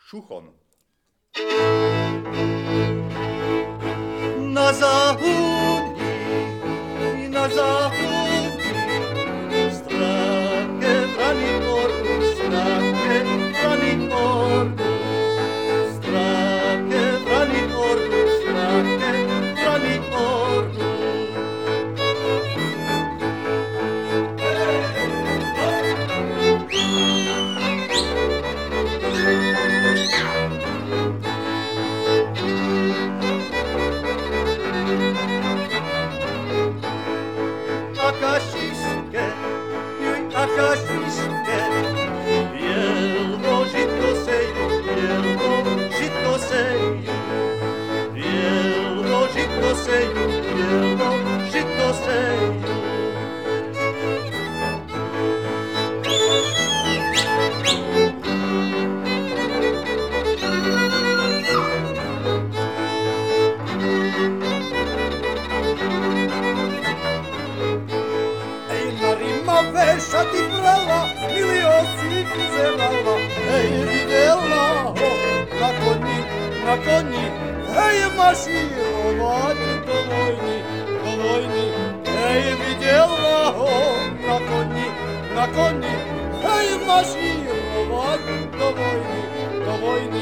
Šuchon. Na záhubí, strake vrani ordu, strake vrani ordu, strake vrani ordu, strake vrani ordu. Akašiške, juj akašiške, bielvo žitko seju, bielvo žitko seju, bielvo žitko seju, bielvo žitko seju. Veša ti brala, ili osip zevala, ej videla ho, na konji, ej maširovati do vojni, ej videla ho, na konji, ej maširovati do vojni.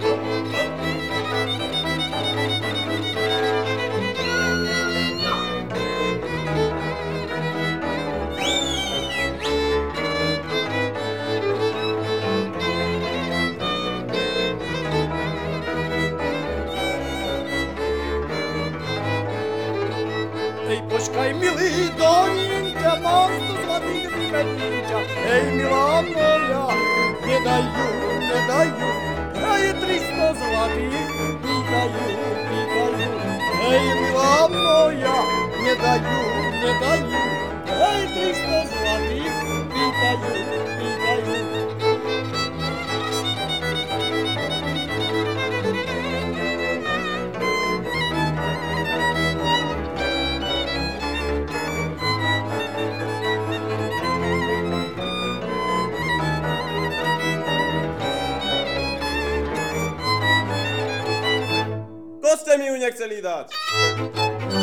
Počkaj, milý Doninka, mám 100 zlatých medvíča. Ej, milá moja, nedajú, ej, 300 zlatých pýtajú. Ej, milá moja, nedajú, ej, 300 zlatých pýtajú. To ste mi ju nechceli dať.